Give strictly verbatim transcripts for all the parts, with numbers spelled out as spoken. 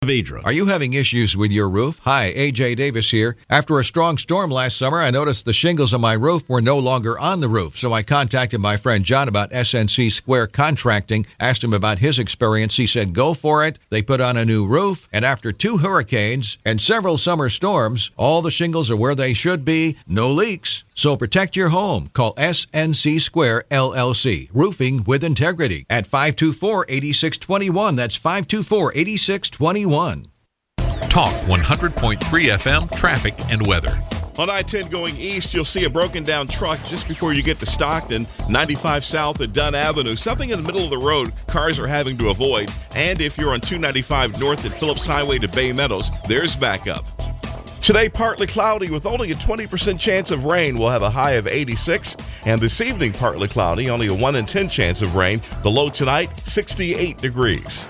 Vidra. Are you having issues with your roof? Hi, A J Davis here. After a strong storm last summer, I noticed the shingles on my roof were no longer on the roof. So I contacted my friend John about S N C Square Contracting, asked him about his experience. He said, go for it. They put on a new roof, and after two hurricanes and several summer storms, all the shingles are where they should be, no leaks. So protect your home. Call S N C Square L L C, Roofing with Integrity, at five two four, eight six two one. That's five two four, eight six two one. Talk one hundred point three F M, traffic and weather. On I ten going east, you'll see a broken down truck just before you get to Stockton, ninety-five south at Dunn Avenue. Something in the middle of the road cars are having to avoid. And if you're on two ninety-five north at Phillips Highway to Bay Meadows, there's backup. Today, partly cloudy with only a twenty percent chance of rain. We'll have a high of eighty-six. And this evening, partly cloudy, only a one in ten chance of rain. The low tonight, sixty-eight degrees.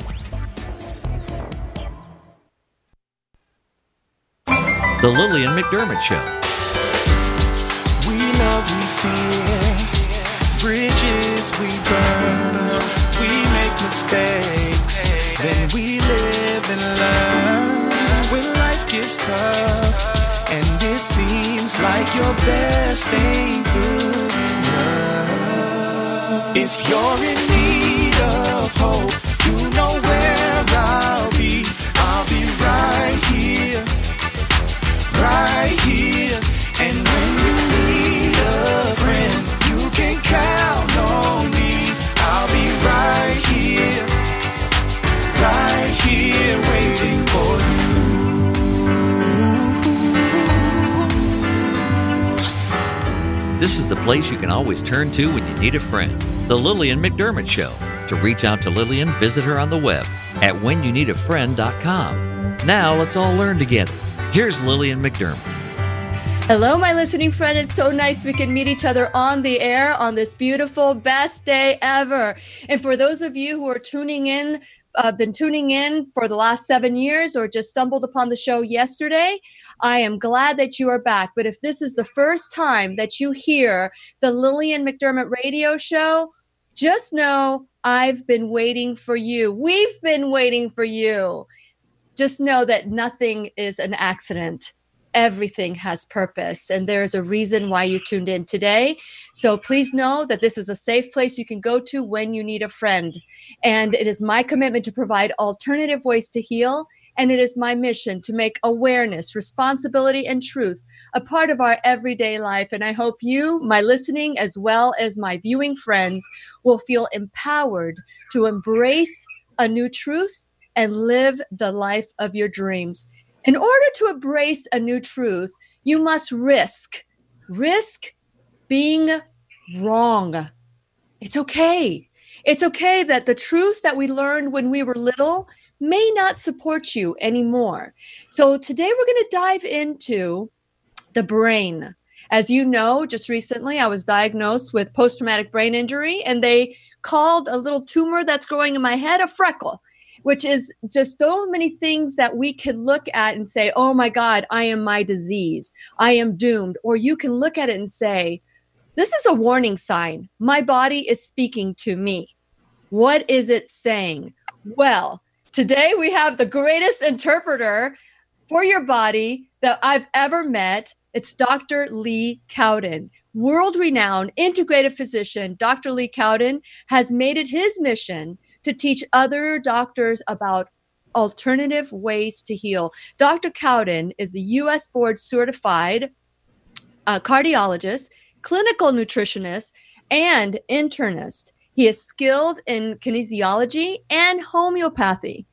The Lillian McDermott Show. We love, we fear, bridges we burn, we make mistakes, then we live and learn. When life gets tough, and it seems like your best ain't good enough. If you're in need of hope, you know where I'll be. I'll be right here. Right here, and when you need a friend, you can count on me. I'll be right here, right here, waiting for you. This is the place you can always turn to when you need a friend. The Lillian McDermott Show. To reach out to Lillian, visit her on the web at when you need a friend dot com. Now let's all learn together. Here's Lillian McDermott. Hello, my listening friend. It's so nice we can meet each other on the air on this beautiful, best day ever. And for those of you who are tuning in, uh, been tuning in for the last seven years or just stumbled upon the show yesterday, I am glad that you are back. But if this is the first time that you hear the Lillian McDermott radio show, just know I've been waiting for you. We've been waiting for you. Just know that nothing is an accident. Everything has purpose, and there's a reason why you tuned in today. So please know that this is a safe place you can go to when you need a friend. And it is my commitment to provide alternative ways to heal, and it is my mission to make awareness, responsibility, and truth a part of our everyday life. And I hope you, my listening, as well as my viewing friends, will feel empowered to embrace a new truth and live the life of your dreams. In order to embrace a new truth, you must risk, risk being wrong. It's okay. It's okay that the truths that we learned when we were little may not support you anymore. So today we're going to dive into the brain. As you know, just recently I was diagnosed with post-traumatic brain injury, and they called a little tumor that's growing in my head a freckle, which is just so many things that we can look at and say, oh my God, I am my disease. I am doomed. Or you can look at it and say, this is a warning sign. My body is speaking to me. What is it saying? Well, today we have the greatest interpreter for your body that I've ever met. It's Doctor Lee Cowden. World-renowned integrative physician, Doctor Lee Cowden has made it his mission to teach other doctors about alternative ways to heal. Doctor Cowden is a U S board certified uh, cardiologist, clinical nutritionist, and internist. He is skilled in kinesiology and homeopathy.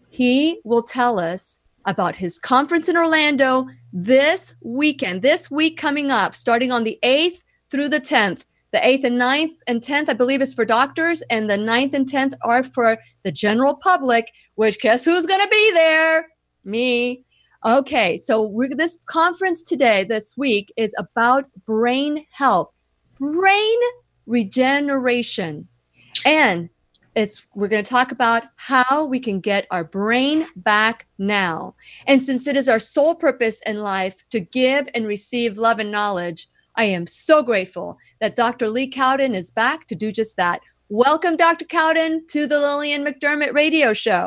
He will tell us about his conference in Orlando this weekend, this week coming up, starting on the eighth through the tenth. The eighth and ninth and tenth, I believe, is for doctors, and the ninth and tenth are for the general public, which guess who's going to be there? Me. Okay, so we're, this conference today, this week, is about brain health, brain regeneration. And it's we're going to talk about how we can get our brain back now. And since it is our sole purpose in life to give and receive love and knowledge, I am so grateful that Doctor Lee Cowden is back to do just that. Welcome, Doctor Cowden, to the Lillian McDermott radio show.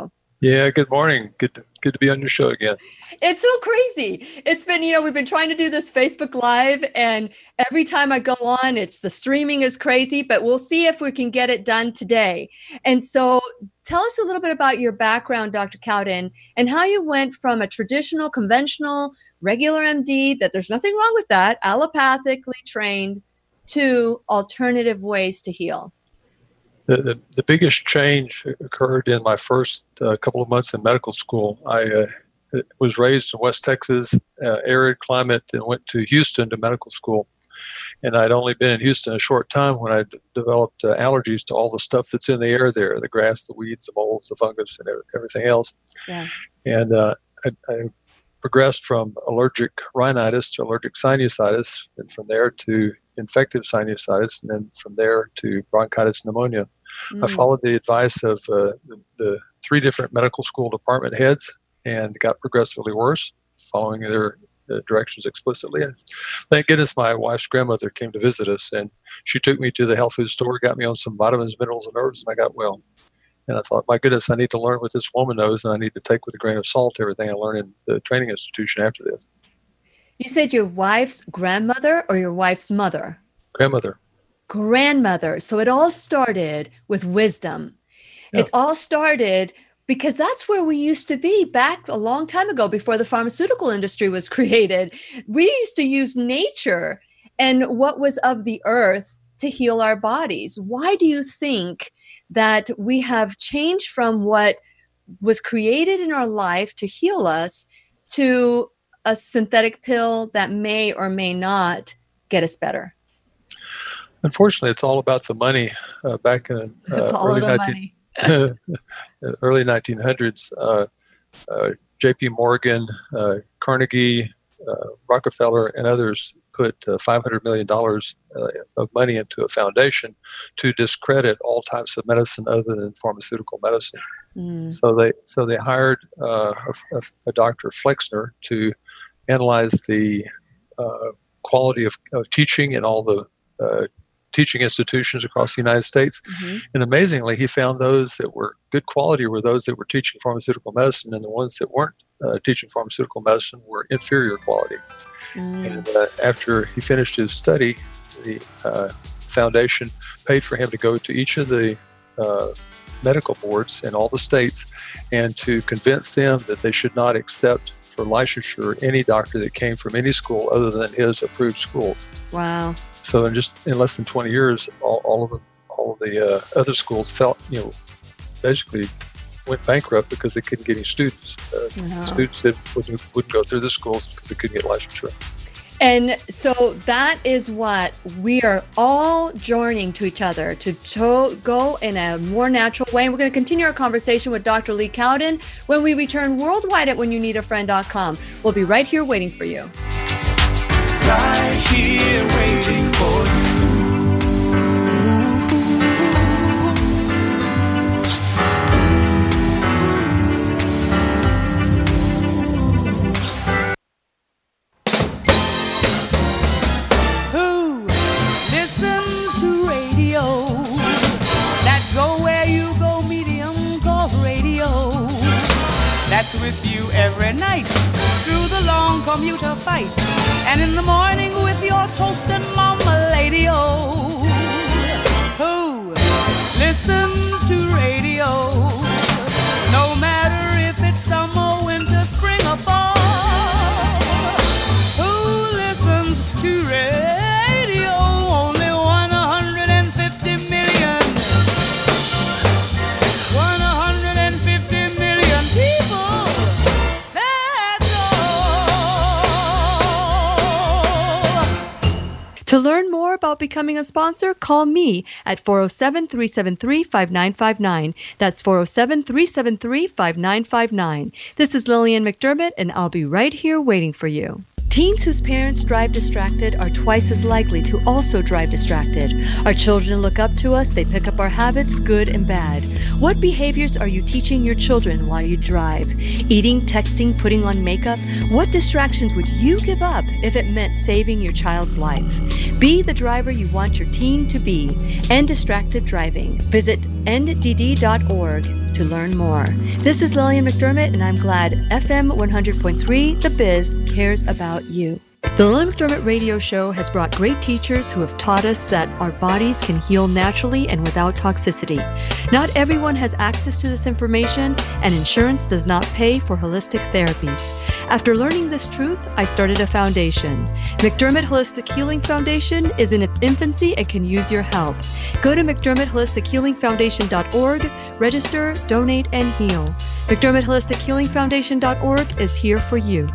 Yeah, good morning. Good to, good to be on your show again. It's so crazy. It's been, you know, we've been trying to do this Facebook Live, and every time I go on, it's the streaming is crazy, but we'll see if we can get it done today. And so tell us a little bit about your background, Doctor Cowden, and how you went from a traditional, conventional, regular M D, that there's nothing wrong with that, allopathically trained, to alternative ways to heal. The, the, the biggest change occurred in my first uh, couple of months in medical school. I uh, was raised in West Texas, uh, arid climate, and went to Houston to medical school. And I'd only been in Houston a short time when I d- developed uh, allergies to all the stuff that's in the air there, the grass, the weeds, the molds, the fungus, and everything else. Yeah. And uh, I, I progressed from allergic rhinitis to allergic sinusitis, and from there to infective sinusitis, and then from there to bronchitis pneumonia. Mm. I followed the advice of uh, the, the three different medical school department heads and got progressively worse, following their uh, directions explicitly. And thank goodness my wife's grandmother came to visit us, and she took me to the health food store, got me on some vitamins, minerals, and herbs, and I got well. And I thought, my goodness, I need to learn what this woman knows, and I need to take with a grain of salt everything I learned in the training institution after this. You said your wife's grandmother or your wife's mother? Grandmother. Grandmother. So it all started with wisdom. Yeah. It all started because that's where we used to be back a long time ago, before the pharmaceutical industry was created. We used to use nature and what was of the earth to heal our bodies. Why do you think that we have changed from what was created in our life to heal us to a synthetic pill that may or may not get us better? Unfortunately, it's all about the money. Uh, back in uh, early, nineteen, early nineteen hundreds, uh, uh, J P Morgan, uh, Carnegie, uh, Rockefeller, and others put uh, five hundred million dollars uh, of money into a foundation to discredit all types of medicine other than pharmaceutical medicine. Mm. So they so they hired uh, a, a Doctor Flexner to analyze the uh, quality of, of teaching in all the uh, teaching institutions across the United States. Mm-hmm. And amazingly, he found those that were good quality were those that were teaching pharmaceutical medicine, and the ones that weren't uh, teaching pharmaceutical medicine were inferior quality. Mm. And uh, after he finished his study, the uh, foundation paid for him to go to each of the uh, medical boards in all the states and to convince them that they should not accept for licensure any doctor that came from any school other than his approved schools. Wow. So in just in less than twenty years, all, all of the all of the uh, other schools felt, you know, basically went bankrupt because they couldn't get any students. Uh, no. Students that wouldn't, wouldn't go through the schools because they couldn't get licensure. And so that is what we are all joining to each other to, to go in a more natural way. And we're going to continue our conversation with Doctor Lee Cowden when we return worldwide at when you need a friend dot com. We'll be right here waiting for you. Right here waiting for you. That's with you every night through the long commuter fight, and in the morning with your toast and mama-lady-o. Who listens to radio? No matter if it's summer, winter, spring, or fall. Who listens to radio? Only one hundred fifty million. one hundred fifty million people. To learn more about becoming a sponsor, call me at four oh seven, three seven three, five nine five nine. That's four oh seven, three seven three, five nine five nine. This is Lillian McDermott, and I'll be right here waiting for you. Teens whose parents drive distracted are twice as likely to also drive distracted. Our children look up to us, they pick up our habits, good and bad. What behaviors are you teaching your children while you drive? Eating, texting, putting on makeup? What distractions would you give up if it meant saving your child's life? Be the driver you want your teen to be. End distracted driving. Visit end d d dot org. to learn more. This is Lillian McDermott, and I'm glad F M one hundred point three, The Biz, cares about you. The Lillian McDermott Radio Show has brought great teachers who have taught us that our bodies can heal naturally and without toxicity. Not everyone has access to this information, and insurance does not pay for holistic therapies. After learning this truth, I started a foundation. McDermott Holistic Healing Foundation is in its infancy and can use your help. Go to McDermott Holistic Healing Foundation dot org, register, donate, and heal. McDermott Holistic Healing Foundation dot org is here for you.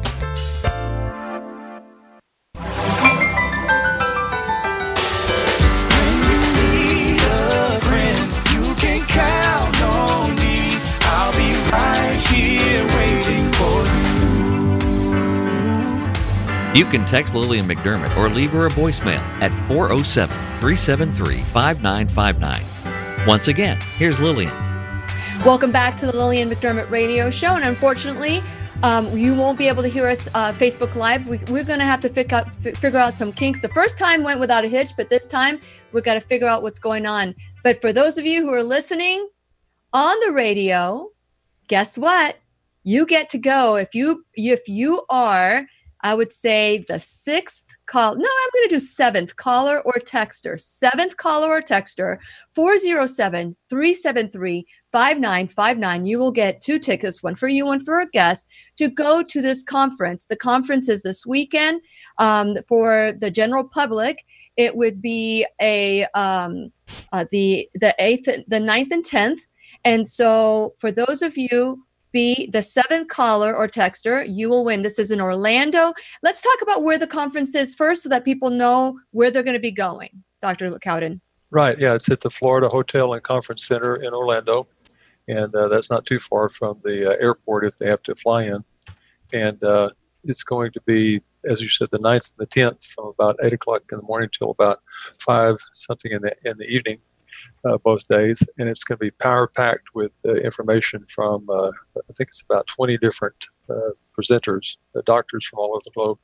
You can text Lillian McDermott or leave her a voicemail at four oh seven, three seven three, five nine five nine. Once again, here's Lillian. Welcome back to the Lillian McDermott Radio Show. And unfortunately, um, you won't be able to hear us uh, Facebook Live. We, we're going to have to fig up, f- figure out some kinks. The first time went without a hitch, but this time we've got to figure out what's going on. But for those of you who are listening on the radio, guess what? You get to go. If you if you are... I would say the sixth call. No, I'm going to do seventh caller or texter. Seventh caller or texter, four oh seven, three seven three, five nine five nine. You will get two tickets, one for you, one for a guest, to go to this conference. The conference is this weekend um, for the general public. It would be a um, uh, the the eighth, the ninth, and tenth. And so for those of you, be the seventh caller or texter, you will win. This is in Orlando. Let's talk about where the conference is first so that people know where they're going to be going. Doctor Cowden. Right. Yeah, it's at the Florida Hotel and Conference Center in Orlando. And uh, that's not too far from the uh, airport if they have to fly in. And uh, it's going to be, as you said, the ninth and the tenth from about eight o'clock in the morning till about five something in the in the evening. Uh, both days, and it's going to be power packed with uh, information from uh, I think it's about twenty different uh, presenters, uh, doctors from all over the globe.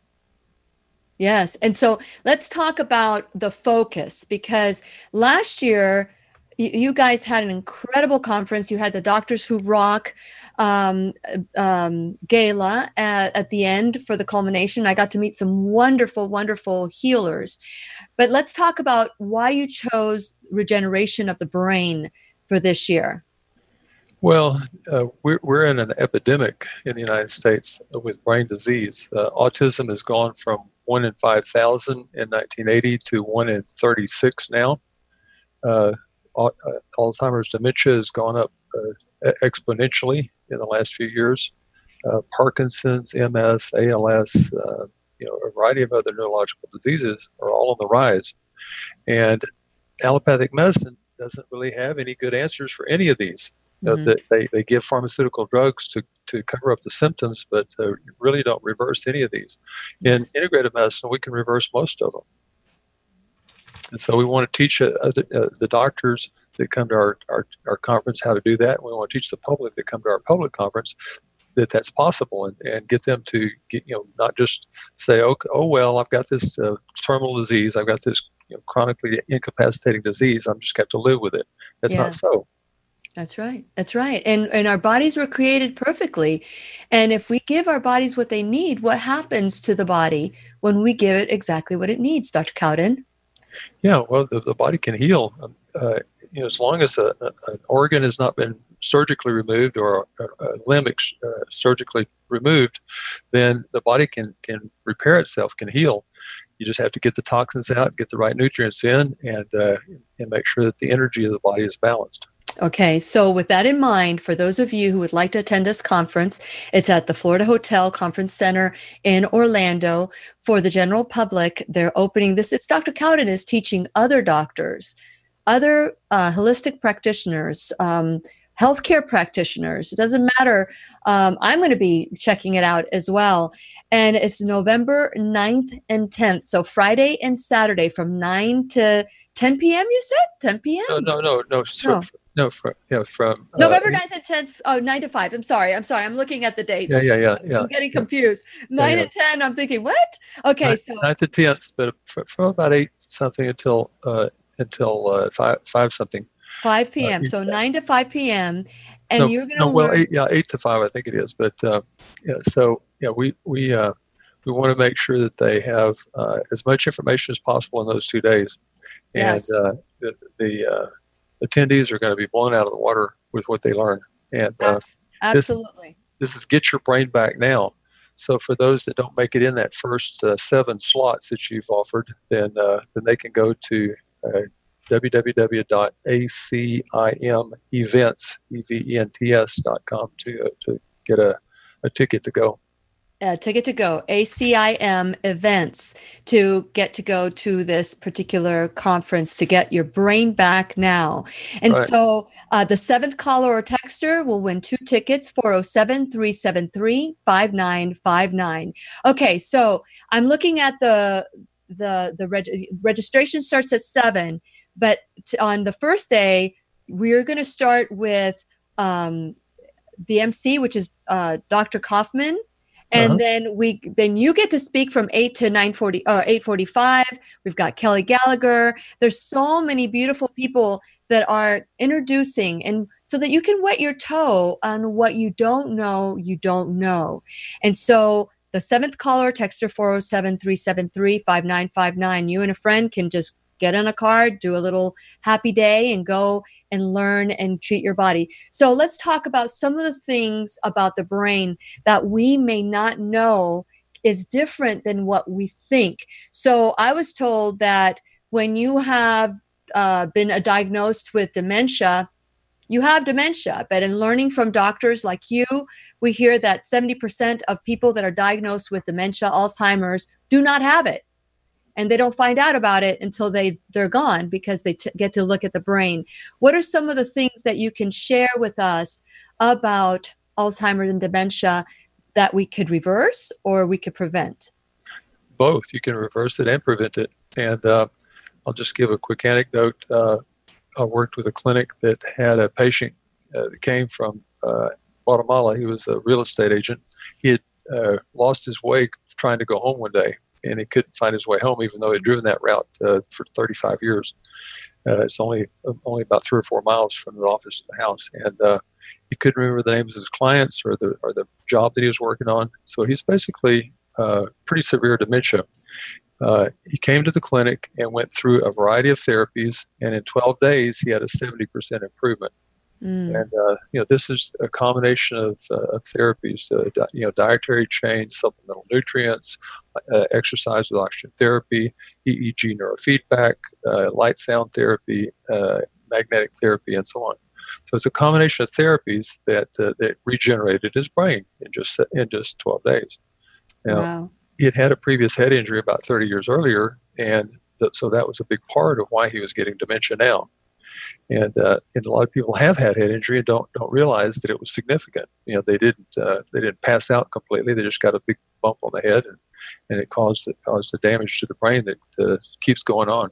Yes, and so let's talk about the focus, because last year you, you guys had an incredible conference. You had the Doctors Who Rock um, um, gala at, at the end for the culmination. I got to meet some wonderful, wonderful healers. But let's talk about why you chose regeneration of the brain for this year. Well, uh, we're, we're in an epidemic in the United States with brain disease. Uh, autism has gone from one in five thousand in nineteen eighty to one in thirty-six now. Uh, Alzheimer's dementia has gone up uh, exponentially in the last few years. Uh, Parkinson's, M S, A L S, uh, you know, a variety of other neurological diseases are all on the rise. And allopathic medicine doesn't really have any good answers for any of these. Mm-hmm. You know, they, they give pharmaceutical drugs to, to cover up the symptoms, but uh, really don't reverse any of these. In integrative medicine, we can reverse most of them. And so we want to teach uh, the, uh, the doctors that come to our, our, our conference how to do that. We want to teach the public that come to our public conference that that's possible, and, and get them to get, you know, not just say, oh, oh well, I've got this uh, terminal disease, I've got this, you know, chronically incapacitating disease, I'm just got to live with it. That's yeah. not so. That's right. That's right. And and our bodies were created perfectly. And if we give our bodies what they need, what happens to the body when we give it exactly what it needs, Doctor Cowden? Yeah, well, the, the body can heal. Uh, you know, as long as a, a, an organ has not been surgically removed or a, a limb ex, uh, surgically removed, then the body can can repair itself, can heal. You just have to get the toxins out, get the right nutrients in, and uh, and make sure that the energy of the body is balanced. Okay, so with that in mind, for those of you who would like to attend this conference, it's at the Florida Hotel Conference Center in Orlando. For the general public, they're opening this. It's Doctor Cowden is teaching other doctors, other uh, holistic practitioners, um, healthcare practitioners. It doesn't matter. Um, I'm going to be checking it out as well. And it's November ninth and tenth. So Friday and Saturday from nine to ten p.m., you said? ten p.m.? No, no, no, no. No. No, from, you know, from uh, November ninth and tenth, oh, nine to five. I'm sorry. I'm sorry. I'm looking at the dates. Yeah, yeah, yeah. yeah. I'm getting confused. nine yeah, yeah. and ten, I'm thinking, what? Okay, nine, so. ninth to tenth, but from, from about eight something until uh, until uh, five, five something. five p.m. Uh, so nine to five p.m. And no, you're going to no, learn. well, eight, yeah, eight to five, I think it is. But uh, yeah, so yeah, we we uh, we want to make sure that they have uh, as much information as possible in those two days, and Yes. uh, the, the uh, attendees are going to be blown out of the water with what they learn. And uh, Abs- absolutely. This, this is get your brain back now. So for those that don't make it in that first uh, seven slots that you've offered, then uh, then they can go to uh, w w w dot a c i m events dot com to uh, to get a, a ticket to go. Uh, ticket to go, A C I M events, to get to go to this particular conference to get your brain back now. And Right. so uh, the seventh caller or texter will win two tickets, four oh seven, three seven three, five nine five nine. Okay, so I'm looking at the the the reg- registration starts at seven, but t- on the first day, we're going to start with um, the M C, which is uh, Doctor Kaufman. And Uh-huh. then we, then you get to speak from eight to nine forty or eight forty-five. We've got Kelly Gallagher. There's so many beautiful people that are introducing, and so that you can wet your toe on what you don't know, you don't know. And so the seventh caller, texter four oh seven, three seven three, five nine five nine. You and a friend can just get on a card, do a little happy day, and go and learn and treat your body. So let's talk about some of the things about the brain that we may not know is different than what we think. So I was told that when you have uh, been uh, diagnosed with dementia, you have dementia. But in learning from doctors like you, we hear that seventy percent of people that are diagnosed with dementia, Alzheimer's, do not have it. And they don't find out about it until they, they're gone, because they t- get to look at the brain. What are some of the things that you can share with us about Alzheimer's and dementia that we could reverse or we could prevent? Both. You can reverse it and prevent it. And uh, I'll just give a quick anecdote. Uh, I worked with a clinic that had a patient uh, that came from uh, Guatemala. He was a real estate agent. He had uh, lost his way trying to go home one day, and he couldn't find his way home, even though he'd driven that route uh, for thirty-five years. Uh, it's only only about three or four miles from the office to the house, and uh, he couldn't remember the names of his clients or the or the job that he was working on. So he's basically uh, pretty severe dementia. Uh, he came to the clinic and went through a variety of therapies, and in twelve days, he had a seventy percent improvement. Mm. And, uh, you know, this is a combination of, uh, of therapies, uh, di- you know, dietary change, supplemental nutrients, uh, exercise with oxygen therapy, E E G neurofeedback, uh, light sound therapy, uh, magnetic therapy, and so on. So it's a combination of therapies that uh, that regenerated his brain in just in just twelve days. Now, Wow. he had had a previous head injury about thirty years earlier, and th- so that was a big part of why he was getting dementia now. And, uh, and a lot of people have had head injury and don't don't realize that it was significant. You know, they didn't uh, they didn't pass out completely. They just got a big bump on the head, and, and it caused it caused the damage to the brain that uh, keeps going on.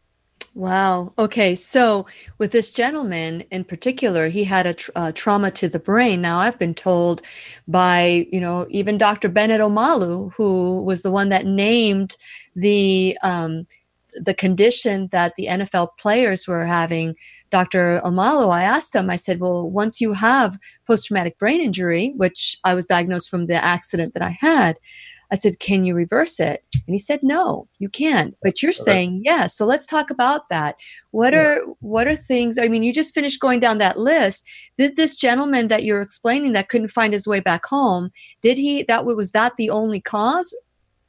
Wow. Okay. So with this gentleman in particular, he had a tr- uh, trauma to the brain. Now I've been told by, you know, even Doctor Bennett Omalu, who was the one that named the, um, the condition that the N F L players were having. Doctor Omalu, I asked him, I said, well, once you have post-traumatic brain injury, which I was diagnosed from the accident that I had, I said, can you reverse it? And he said, no, you can't. But you're saying yes. So let's talk about that. What Yeah. are what are things? I mean, you just finished going down that list. Did this gentleman that you're explaining that couldn't find his way back home, did he? That was that the only cause?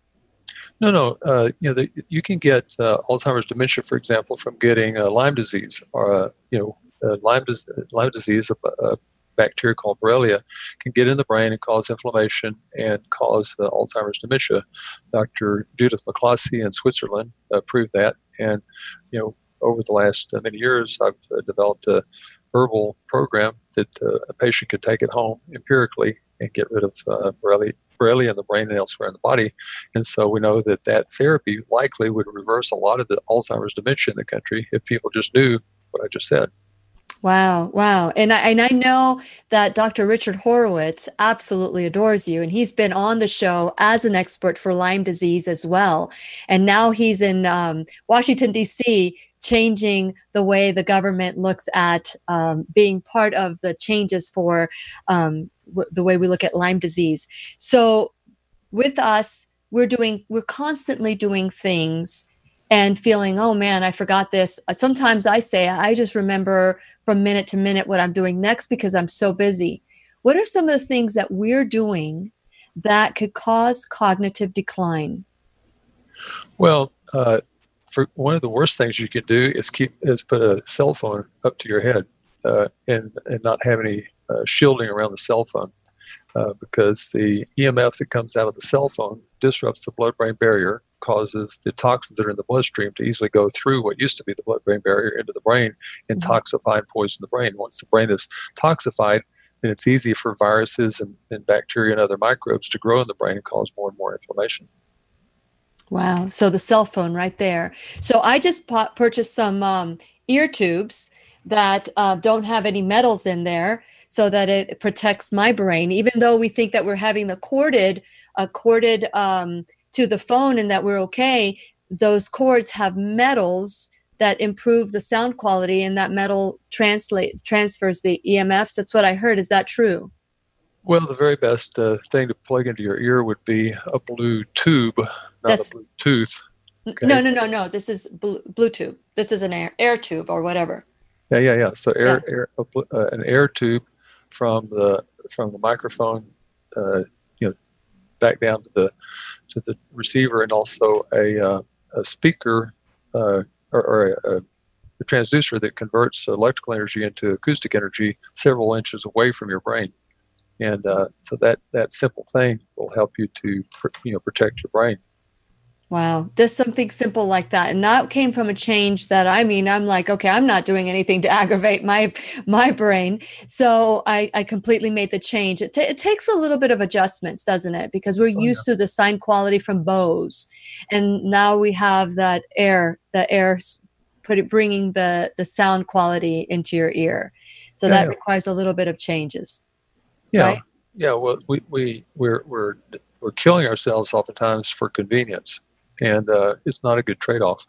No, no. Uh, you know, the, you can get uh, Alzheimer's dementia, for example, from getting uh, Lyme disease, or uh, you know, uh, Lyme, dis- Lyme disease, a, a bacteria called Borrelia, can get in the brain and cause inflammation and cause uh, Alzheimer's dementia. Doctor Judith McCloskey in Switzerland uh, proved that, and you know, over the last uh, many years, I've uh, developed a herbal program that uh, a patient could take at home empirically and get rid of uh, Borrelia. Borrelia in the brain and elsewhere in the body. And so we know that that therapy likely would reverse a lot of the Alzheimer's dementia in the country if people just knew what I just said. Wow, wow. And I, and I know that Doctor Richard Horowitz absolutely adores you, and he's been on the show as an expert for Lyme disease as well. And now he's in um, Washington, D C, changing the way the government looks at um, being part of the changes for um, w- the way we look at Lyme disease. So with us, we're doing, we're constantly doing things and feeling, oh man, I forgot this. Sometimes I say, I just remember from minute to minute what I'm doing next because I'm so busy. What are some of the things that we're doing that could cause cognitive decline? Well, uh, for one of the worst things you can do is keep is put a cell phone up to your head uh, and and not have any uh, shielding around the cell phone uh, because the E M F that comes out of the cell phone disrupts the blood-brain barrier, causes the toxins that are in the bloodstream to easily go through what used to be the blood-brain barrier into the brain and mm-hmm. toxify and poison the brain. Once the brain is toxified, then it's easy for viruses and, and bacteria and other microbes to grow in the brain and cause more and more inflammation. Wow. So the cell phone right there. So I just p- purchased some um, ear tubes that uh, don't have any metals in there so that it protects my brain, even though we think that we're having the corded, uh, corded um, to the phone and that we're okay. Those cords have metals that improve the sound quality, and that metal translate transfers the E M Fs. That's what I heard. Is that true? Well, the very best uh, thing to plug into your ear would be a blue tube, not That's, a Bluetooth. Okay? No, no, no, no. This is bl- Bluetooth. This is an air air tube or whatever. Yeah, yeah, yeah. So air, yeah. air uh, an air tube from the from the microphone, uh, you know, back down to the to the receiver, and also a uh, a speaker uh, or, or a, a transducer that converts electrical energy into acoustic energy several inches away from your brain. And uh, so that, that simple thing will help you to, you know, protect your brain. Wow. Just something simple like that. And that came from a change that, I mean, I'm like, okay, I'm not doing anything to aggravate my, my brain. So I, I completely made the change. It, t- it takes a little bit of adjustments, doesn't it? Because we're oh, used yeah. to the sound quality from Bose. And now we have that air, the air, put it, bringing the, the sound quality into your ear. So yeah, that yeah. requires a little bit of changes. Yeah, right? yeah. Well, we we we're we're we're killing ourselves oftentimes for convenience, and uh, it's not a good trade-off.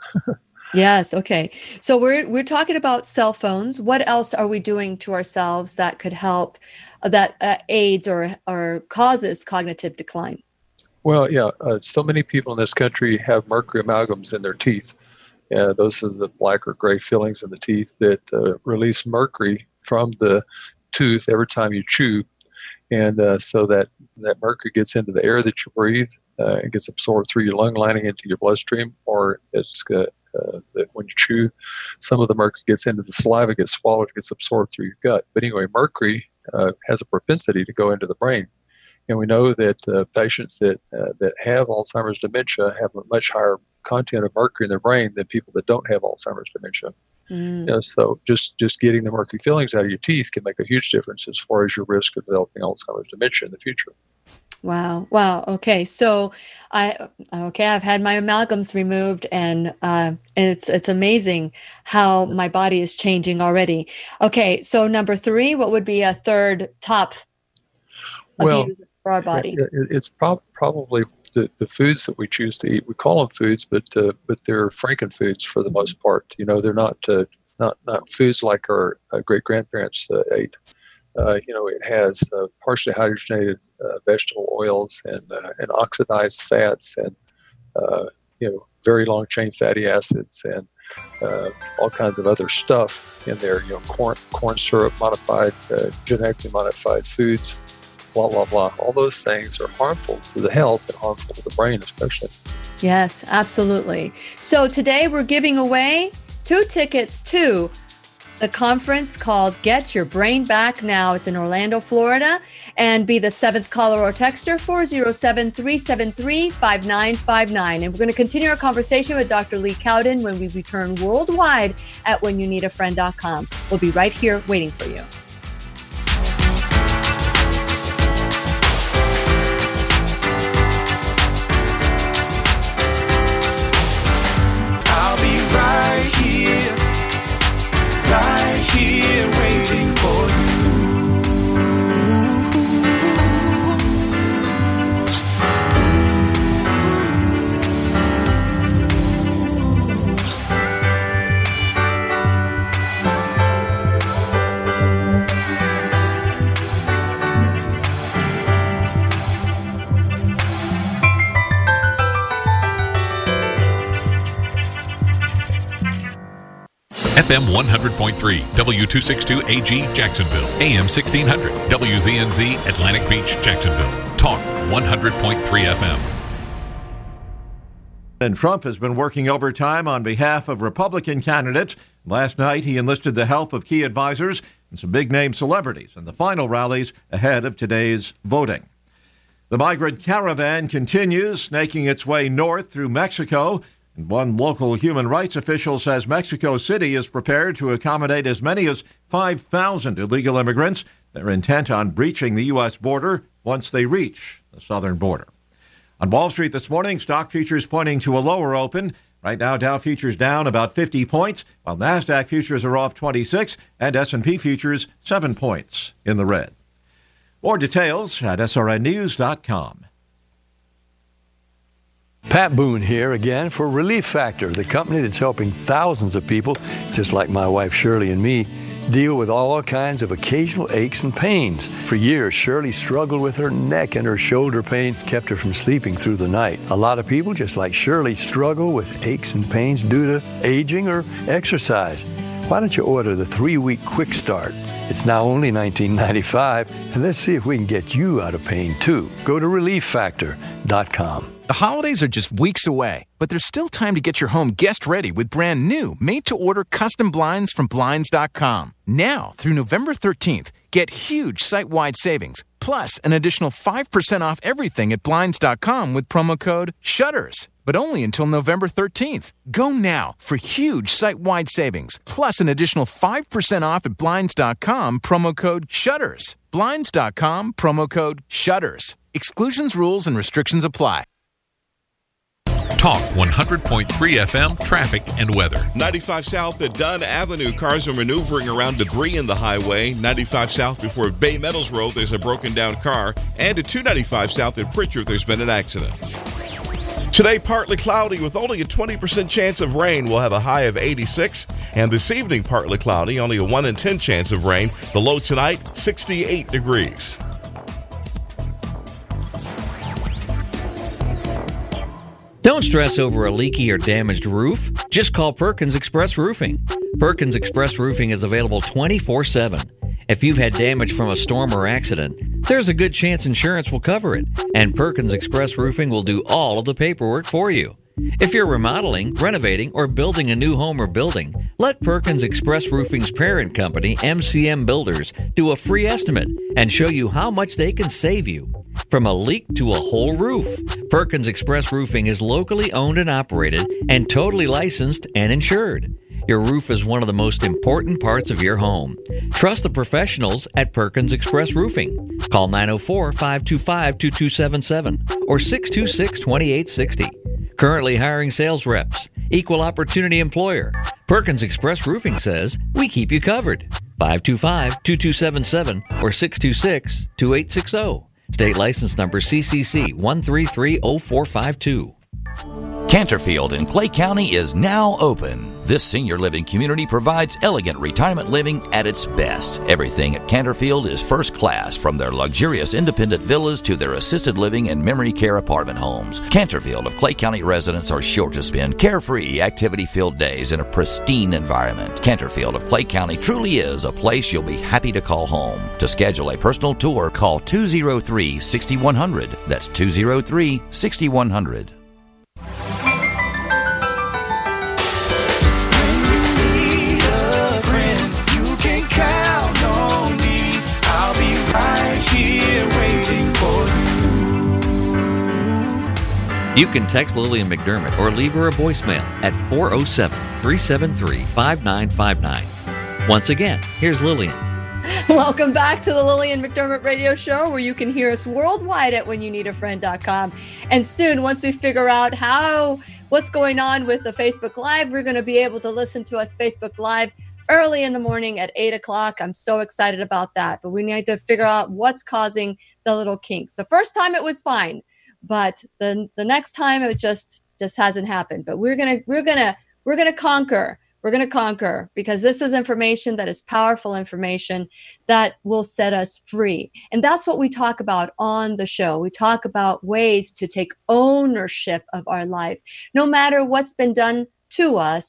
Yes. Okay. So we're we're talking about cell phones. What else are we doing to ourselves that could help, uh, that uh, aids or or causes cognitive decline? Well, yeah. Uh, so many people in this country have mercury amalgams in their teeth. Uh, those are the black or gray fillings in the teeth that uh, release mercury from the tooth every time you chew. And uh, so that, that mercury gets into the air that you breathe, uh, it gets absorbed through your lung lining into your bloodstream, or it's uh, uh, that when you chew, some of the mercury gets into the saliva, gets swallowed, gets absorbed through your gut. But anyway, mercury uh, has a propensity to go into the brain. And we know that uh, patients that uh, that have Alzheimer's dementia have a much higher content of mercury in their brain than people that don't have Alzheimer's dementia. Mm. You know, so just, just getting the mercury fillings out of your teeth can make a huge difference as far as your risk of developing Alzheimer's dementia in the future. Wow. Wow. Okay. So I, okay, I've had my amalgams removed, and, uh, and it's, it's amazing how my body is changing already. Okay. So number three, what would be a third top well, abuse for our body? It, it's prob- probably the, the foods that we choose to eat. We call them foods, but, uh, but they're frankenfoods for the most part. You know, they're not, uh, not, not foods like our uh, great grandparents uh, ate. Uh, you know, it has uh, partially hydrogenated uh, vegetable oils and uh, and oxidized fats and uh, you know, very long chain fatty acids and uh, all kinds of other stuff in there. You know, corn corn syrup modified, uh, genetically modified foods, blah blah blah. All those things are harmful to the health and harmful to the brain, especially. Yes, absolutely. So today we're giving away two tickets to the conference called Get Your Brain Back Now. It's in Orlando, Florida, and be the seventh caller or texter, four oh seven, three seven three, five nine five nine. And we're going to continue our conversation with Doctor Lee Cowden when we return worldwide at when you need a friend dot com. We'll be right here waiting for you. I'll be right here. Right here F M one hundred point three, W two sixty-two A G Jacksonville, A M sixteen hundred, W Z N Z Atlantic Beach, Jacksonville. Talk one hundred point three F M. And Trump has been working overtime on behalf of Republican candidates. Last night, he enlisted the help of key advisors and some big-name celebrities in the final rallies ahead of today's voting. The migrant caravan continues, snaking its way north through Mexico. And one local human rights official says Mexico City is prepared to accommodate as many as five thousand illegal immigrants. They're intent on breaching the U S border once they reach the southern border. On Wall Street this morning, stock futures pointing to a lower open. Right now, Dow futures down about fifty points, while NASDAQ futures are off twenty-six, and S and P futures seven points in the red. More details at S R N news dot com. Pat Boone here again for Relief Factor, the company that's helping thousands of people, just like my wife Shirley and me, deal with all kinds of occasional aches and pains. For years, Shirley struggled with her neck and her shoulder pain, kept her from sleeping through the night. A lot of people, just like Shirley, struggle with aches and pains due to aging or exercise. Why don't you order the three-week Quick Start? It's now only nineteen ninety-five dollars, and let's see if we can get you out of pain, too. Go to relief factor dot com. The holidays are just weeks away, but there's still time to get your home guest ready with brand new, made-to-order custom blinds from blinds dot com. Now, through November thirteenth, get huge site-wide savings, plus an additional five percent off everything at blinds dot com with promo code SHUTTERS. But only until November thirteenth. Go now for huge site-wide savings, plus an additional five percent off at blinds dot com, promo code SHUTTERS. blinds dot com, promo code SHUTTERS. Exclusions, rules, and restrictions apply. Talk one hundred point three F M, traffic and weather. ninety-five South at Dunn Avenue. Cars are maneuvering around debris in the highway. ninety-five South before Bay Meadows Road, there's a broken down car. And at two ninety-five South at Pritchard, there's been an accident. Today, partly cloudy with only a twenty percent chance of rain. We'll have a high of eighty-six. And this evening, partly cloudy, only a one in ten chance of rain. The low tonight, sixty-eight degrees. Don't stress over a leaky or damaged roof. Just call Perkins Express Roofing. Perkins Express Roofing is available twenty-four seven. If you've had damage from a storm or accident, there's a good chance insurance will cover it, and Perkins Express Roofing will do all of the paperwork for you. If you're remodeling, renovating, or building a new home or building, let Perkins Express Roofing's parent company, M C M Builders, do a free estimate and show you how much they can save you. From a leak to a whole roof, Perkins Express Roofing is locally owned and operated and totally licensed and insured. Your roof is one of the most important parts of your home. Trust the professionals at Perkins Express Roofing. Call nine oh four, five two five, two two seven seven or six two six, two eight six zero. Currently hiring sales reps. Equal opportunity employer. Perkins Express Roofing says we keep you covered. five two five, two two seven seven or six two six, two eight six zero. State license number C C C one three three zero four five two. Canterfield in Clay County is now open. This senior living community provides elegant retirement living at its best. Everything at Canterfield is first class, from their luxurious independent villas to their assisted living and memory care apartment homes. Canterfield of Clay County residents are sure to spend carefree, activity-filled days in a pristine environment. Canterfield of Clay County truly is a place you'll be happy to call home. To schedule a personal tour, call two oh three, six one zero zero. That's two oh three, six one zero zero. You can text Lillian McDermott or leave her a voicemail at four oh seven, three seven three, five nine five nine. Once again, here's Lillian. Welcome back to the Lillian McDermott Radio Show, where you can hear us worldwide at when you need a friend dot com. And soon, once we figure out how what's going on with the Facebook Live, we're going to be able to listen to us Facebook Live early in the morning at eight o'clock. I'm so excited about that. But we need to figure out what's causing the little kinks. The first time it was fine, but the the next time it just just hasn't happened. But we're gonna we're gonna we're gonna conquer. We're gonna conquer, because this is information that is powerful information that will set us free. And that's what we talk about on the show. We talk about ways to take ownership of our life, no matter what's been done to us.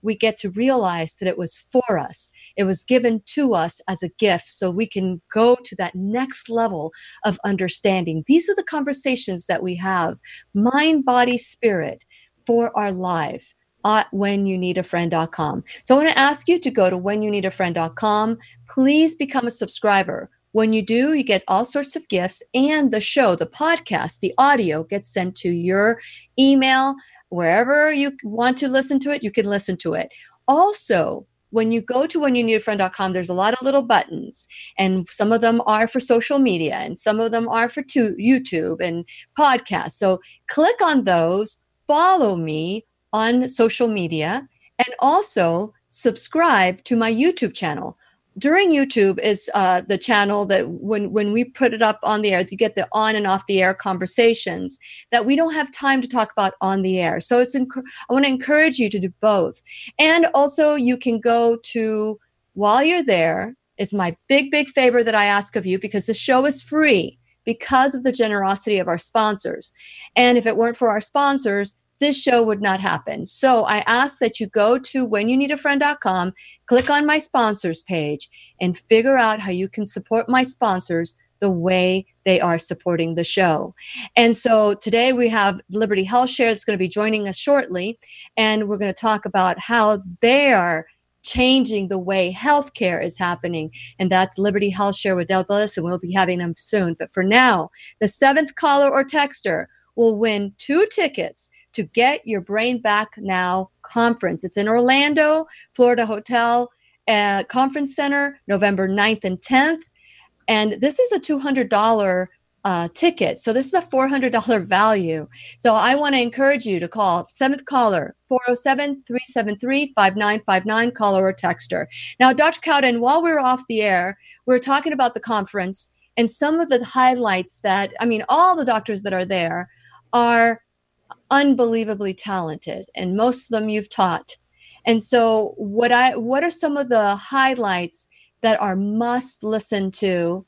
we get to realize that it was for us. It was given to us as a gift so we can go to that next level of understanding. These are the conversations that we have, mind, body, spirit, for our life at when you need a friend dot com. So I want to ask you to go to when you need a friend dot com. Please become a subscriber. When you do, you get all sorts of gifts, and the show, the podcast, the audio gets sent to your email. Wherever you want to listen to it, you can listen to it. Also, when you go to when you need a friend dot com, there's a lot of little buttons, and some of them are for social media, and some of them are for to- YouTube and podcasts. So click on those, follow me on social media, and also subscribe to my YouTube channel. During YouTube is uh, the channel that when, when we put it up on the air, you get the on and off the air conversations that we don't have time to talk about on the air. So it's enc- I want to encourage you to do both. And also you can go to, while you're there, is my big, big favor that I ask of you, because the show is free because of the generosity of our sponsors. And if it weren't for our sponsors, this show would not happen. So I ask that you go to when you need a friend dot com, click on my sponsors page, and figure out how you can support my sponsors the way they are supporting the show. And so today we have Liberty Health Share that's going to be joining us shortly, and we're going to talk about how they are changing the way healthcare is happening. And that's Liberty Health Share with Del Bliss, and we'll be having them soon. But for now, the seventh caller or texter will win two tickets to Get Your Brain Back Now conference. It's in Orlando, Florida Hotel uh, Conference Center, November ninth and tenth. And this is a two hundred dollars uh, ticket. So this is a four hundred dollars value. So I want to encourage you to call seventh caller, four oh seven, three seven three, five nine five nine, caller or texter. Now, Doctor Cowden, while we were off the air, we we're talking about the conference and some of the highlights that, I mean, all the doctors that are there are unbelievably talented, and most of them you've taught. And so what I what are some of the highlights that are must listen to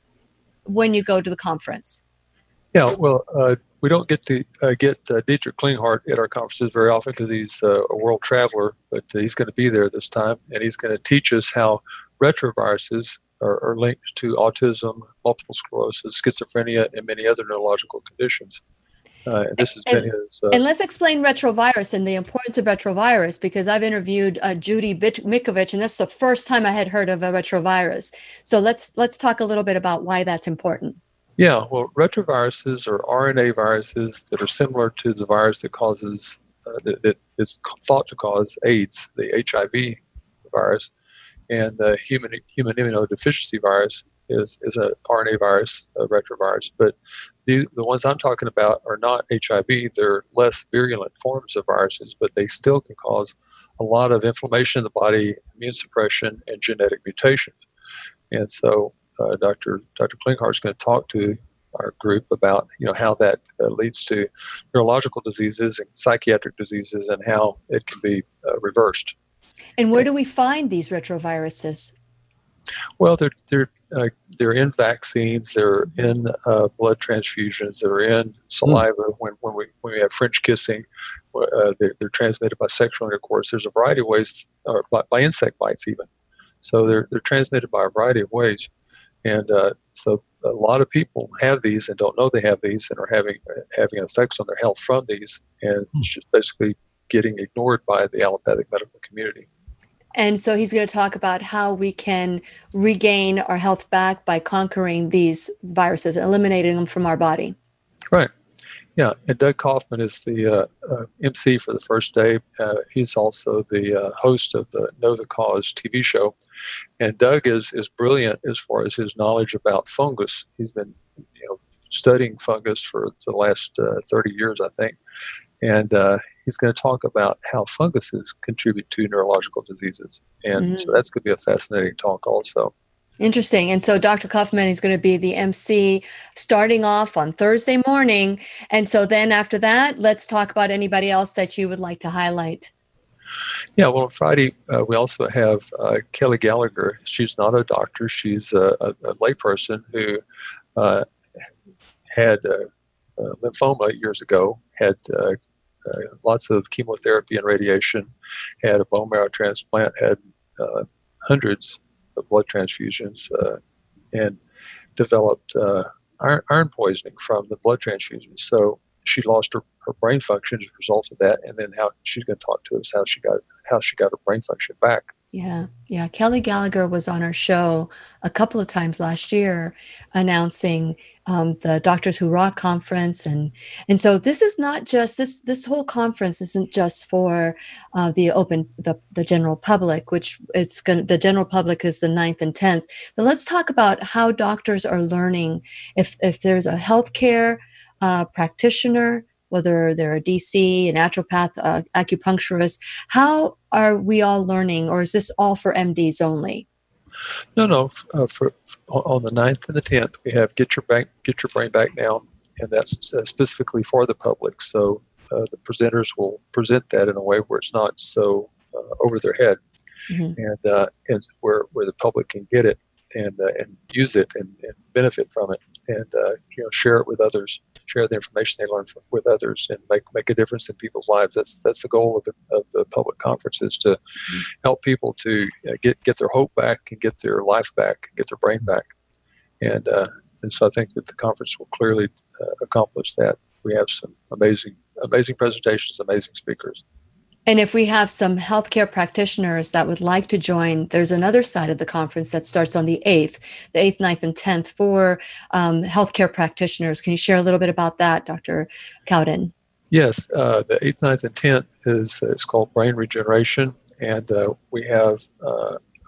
when you go to the conference? Yeah, well, uh, we don't get to uh, get uh, Dietrich Klinghardt at our conferences very often because he's uh, a world traveler, but uh, he's going to be there this time, and he's going to teach us how retroviruses are, are linked to autism, multiple sclerosis, schizophrenia, and many other neurological conditions. Uh, this has and, been his. Uh, and let's explain retrovirus and the importance of retrovirus, because I've interviewed uh, Judy Bit- Mikovich, and that's the first time I had heard of a retrovirus. So let's let's talk a little bit about why that's important. Yeah, well, retroviruses are R N A viruses that are similar to the virus that causes uh, that, that is thought to cause AIDS, the H I V virus, and the human human immunodeficiency virus is is a R N A virus, a retrovirus, but the the ones I'm talking about are not H I V. They're less virulent forms of viruses, but they still can cause a lot of inflammation in the body, immune suppression, and genetic mutations. And so, uh, Doctor Doctor Klinghardt is going to talk to our group about you know how that uh, leads to neurological diseases and psychiatric diseases, and how it can be uh, reversed. And where do we find these retroviruses? Well, they're they're uh, they're in vaccines, they're in uh, blood transfusions, they're in saliva. Mm. When when we when we have French kissing, uh, they're, they're transmitted by sexual intercourse. There's a variety of ways, or by, by insect bites even. So they're they're transmitted by a variety of ways, and uh, so a lot of people have these and don't know they have these, and are having having effects on their health from these, and it's just basically getting ignored by the allopathic medical community. And so he's going to talk about how we can regain our health back by conquering these viruses, eliminating them from our body. Right. Yeah. And Doug Kaufman is the uh, uh, M C for the first day. Uh, he's also the uh, host of the Know the Cause T V show. And Doug is is brilliant as far as his knowledge about fungus. He's been, you know, studying fungus for the last uh, thirty years, I think. And uh, he's going to talk about how funguses contribute to neurological diseases. And mm-hmm. so that's going to be a fascinating talk also. Interesting. And so Doctor Kaufman is going to be the M C starting off on Thursday morning. And so then after that, let's talk about anybody else that you would like to highlight. Yeah, well, on Friday, uh, we also have uh, Kelly Gallagher. She's not a doctor. She's a, a, a layperson who uh, had uh, uh, lymphoma years ago, had uh, uh, lots of chemotherapy and radiation, had a bone marrow transplant, had uh, hundreds of blood transfusions, uh, and developed uh, iron, iron poisoning from the blood transfusions. So she lost her, her brain function as a result of that, and then how she's going to talk to us how she got how she got her brain function back. Yeah, yeah. Kelly Gallagher was on our show a couple of times last year, announcing um, the Doctors Who Rock conference, and and so this is not just this this whole conference isn't just for uh, the open the the general public, which it's going the general public is the ninth and tenth. But let's talk about how doctors are learning. If if there's a healthcare uh, practitioner, whether they're a D C, a naturopath, uh, acupuncturist, how are we all learning, or is this all for M Ds only? No, no. Uh, for, for on the ninth and the tenth, we have Get Your Bank, Get Your Brain Back Now, and that's uh, specifically for the public. So uh, the presenters will present that in a way where it's not so uh, over their head, mm-hmm. and uh, and where where the public can get it and uh, and use it and, and benefit from it, and uh, you know, share it with others. Share the information they learn from, with others, and make make a difference in people's lives. That's that's the goal of the of the public conference, is to mm-hmm. help people to uh, get get their hope back and get their life back and get their brain back. And uh, and so I think that the conference will clearly uh, accomplish that. We have some amazing amazing presentations, amazing speakers. And if we have some healthcare practitioners that would like to join, there's another side of the conference that starts on the eighth, the eighth, ninth, and tenth for um, healthcare practitioners. Can you share a little bit about that, Doctor Cowden? Yes, uh, the eighth, ninth, and tenth is it's called Brain Regeneration, and uh, we have uh, a,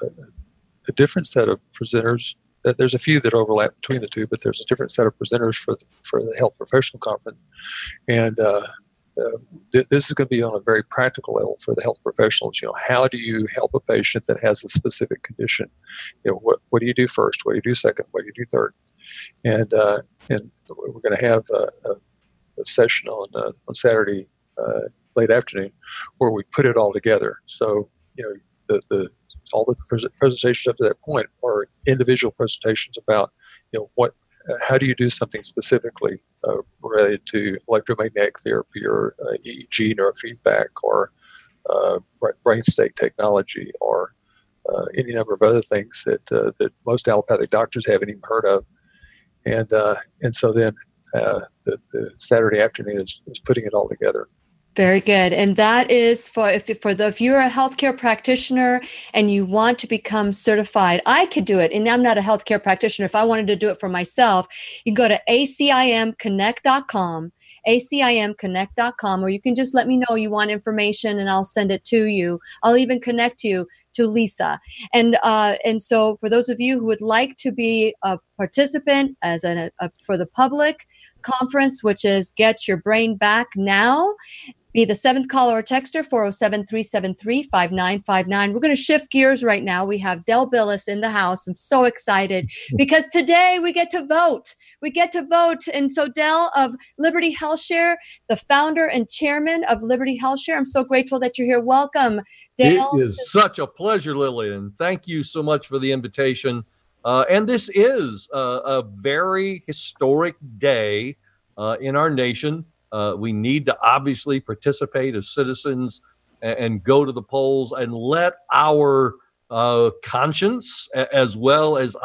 a different set of presenters. There's a few that overlap between the two, but there's a different set of presenters for the, for the health professional conference, and uh, Uh, th- this is going to be on a very practical level for the health professionals. You know, how do you help a patient that has a specific condition? You know, what what do you do first? What do you do second? What do you do third? And uh, and we're going to have a, a, a session on uh, on Saturday uh, late afternoon where we put it all together. So you know, the the all the pres- presentations up to that point are individual presentations about you know what. How do you do something specifically uh, related to electromagnetic therapy or uh, E E G neurofeedback or uh, brain state technology or uh, any number of other things that uh, that most allopathic doctors haven't even heard of, and uh, and so then uh, the, the Saturday afternoon is, is putting it all together. Very good. And that is for if for the if you're a healthcare practitioner and you want to become certified, I could do it. And I'm not a healthcare practitioner. If I wanted to do it for myself, you can go to A C I M connect dot com, A C I M connect dot com, or you can just let me know you want information and I'll send it to you. I'll even connect you to Lisa. And uh, and so for those of you who would like to be a participant as a, a for the public conference, which is Get Your Brain Back Now, be the seventh caller or texter, four oh seven, three seven three, five nine five nine. We're going to shift gears right now. We have Del Billis in the house. I'm so excited because today we get to vote. We get to vote. And so Del of Liberty HealthShare, the founder and chairman of Liberty HealthShare, I'm so grateful that you're here. Welcome, Dale. It is such a pleasure, Lillian. Thank you so much for the invitation. Uh, and this is a, a very historic day uh, in our nation. Uh, we need to obviously participate as citizens and, and go to the polls and let our uh, conscience a, as well as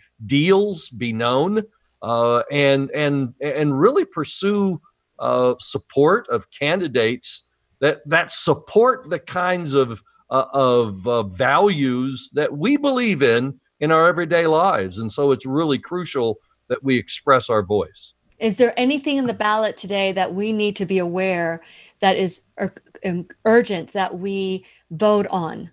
ideals be known uh, and and and really pursue uh, support of candidates that that support the kinds of uh, of uh, values that we believe in in our everyday lives. And so it's really crucial that we express our voice. Is there anything in the ballot today that we need to be aware that is ur- urgent that we vote on?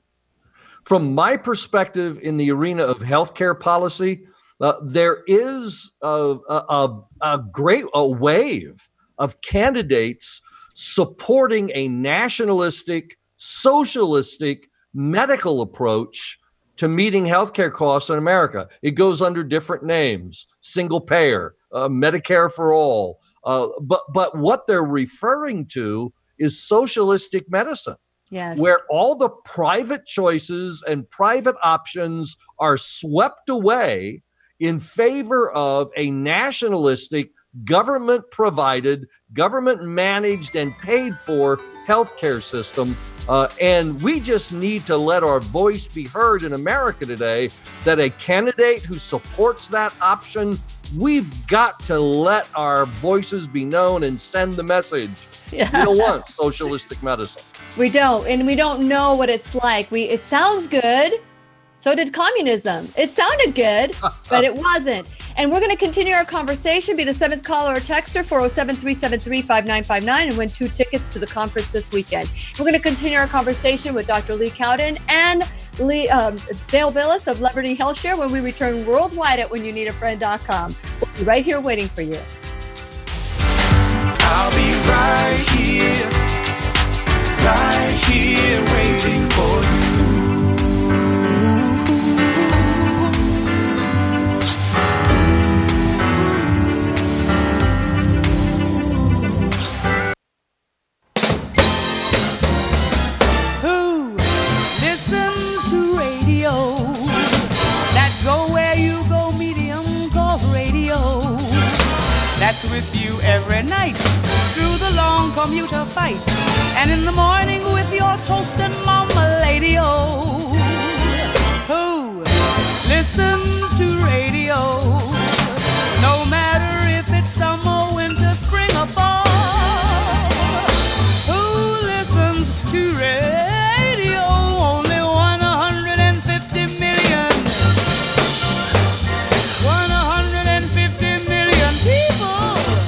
From my perspective in the arena of healthcare policy, uh, there is a, a, a great a wave of candidates supporting a nationalistic, socialistic medical approach to meeting healthcare costs in America. It goes under different names: single payer, uh, Medicare for all. Uh, but but what they're referring to is socialistic medicine, yes, where all the private choices and private options are swept away in favor of a nationalistic, government provided, government managed, and paid for healthcare system. Uh, and we just need to let our voice be heard in America today that a candidate who supports that option, we've got to let our voices be known and send the message. Yeah. We don't want socialistic medicine. We don't. And we don't know what it's like. We It sounds good. So did communism. It sounded good, but it wasn't. And we're going to continue our conversation. Be the seventh caller or texter, four oh seven, three seven three, five nine five nine, and win two tickets to the conference this weekend. We're going to continue our conversation with Doctor Lee Cowden and Lee, um, Dale Billis of Liberty HealthShare when we return worldwide at when you need a friend dot com. We'll be right here waiting for you. I'll be right here, right here waiting for you. That's with you every night through the long commuter fight, and in the morning with your toast and mama lady. Oh, who listens to radio? No matter if it's summer, winter, spring, or fall. Who listens to radio? Only one hundred fifty million. one hundred fifty million people.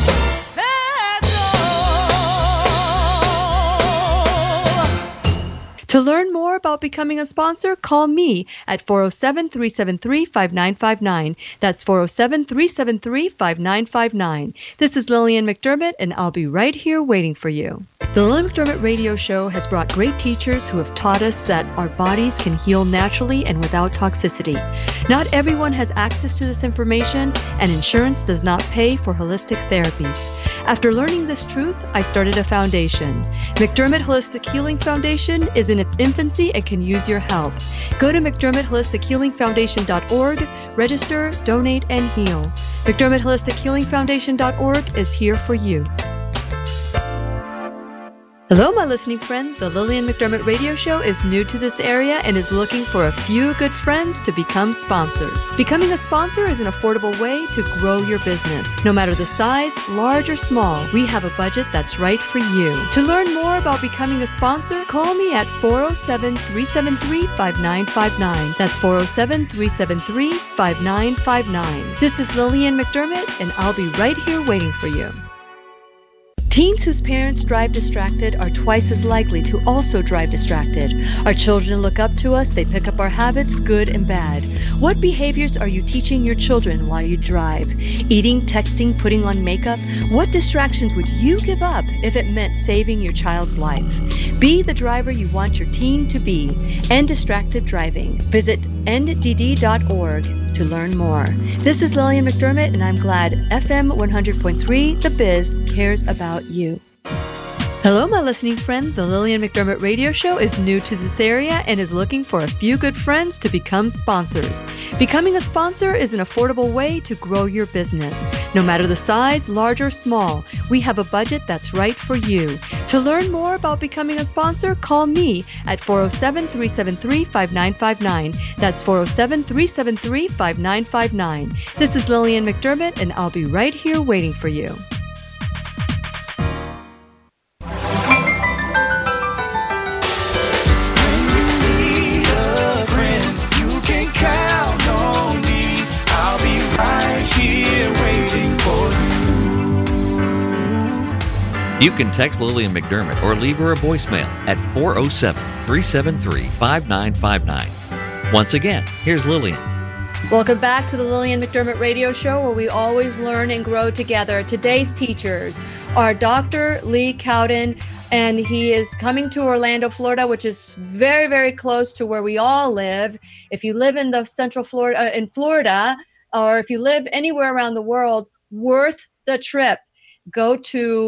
To learn more about becoming a sponsor, call me at four oh seven, three seven three, five nine five nine. That's four oh seven, three seven three, five nine five nine. This is Lillian McDermott, and I'll be right here waiting for you. The Lillian McDermott Radio Show has brought great teachers who have taught us that our bodies can heal naturally and without toxicity. Not everyone has access to this information, and insurance does not pay for holistic therapies. After learning this truth, I started a foundation. McDermott Holistic Healing Foundation is in its infancy and can use your help. Go to McDermott Holistic Healing Foundation dot org, register, donate, and heal. McDermott Holistic Healing Foundation dot org is here for you. Hello, my listening friend. The Lillian McDermott Radio Show is new to this area and is looking for a few good friends to become sponsors. Becoming a sponsor is an affordable way to grow your business. No matter the size, large or small, we have a budget that's right for you. To learn more about becoming a sponsor, call me at four oh seven, three seven three, five nine five nine. That's four oh seven, three seven three, five nine five nine. This is Lillian McDermott, and I'll be right here waiting for you. Teens whose parents drive distracted are twice as likely to also drive distracted. Our children look up to us, they pick up our habits, good and bad. What behaviors are you teaching your children while you drive? Eating, texting, putting on makeup? What distractions would you give up if it meant saving your child's life? Be the driver you want your teen to be. End distracted driving. Visit end d d dot org to learn more. This is Lillian McDermott, and I'm glad F M one hundred point three, The Biz, cares about you. Hello, my listening friend. The Lillian McDermott Radio Show is new to this area and is looking for a few good friends to become sponsors. Becoming a sponsor is an affordable way to grow your business. No matter the size, large or small, we have a budget that's right for you. To learn more about becoming a sponsor, call me at four oh seven, three seven three, five nine five nine. That's four oh seven, three seven three, five nine five nine. This is Lillian McDermott, and I'll be right here waiting for you. You can text Lillian McDermott or leave her a voicemail at four oh seven, three seven three, five nine five nine. Once again, here's Lillian. Welcome back to the Lillian McDermott Radio Show, where we always learn and grow together. Today's teachers are Doctor Lee Cowden, and he is coming to Orlando, Florida, which is very, very close to where we all live. If you live in the Central Florida, uh, in Florida, or if you live anywhere around the world, worth the trip. Go to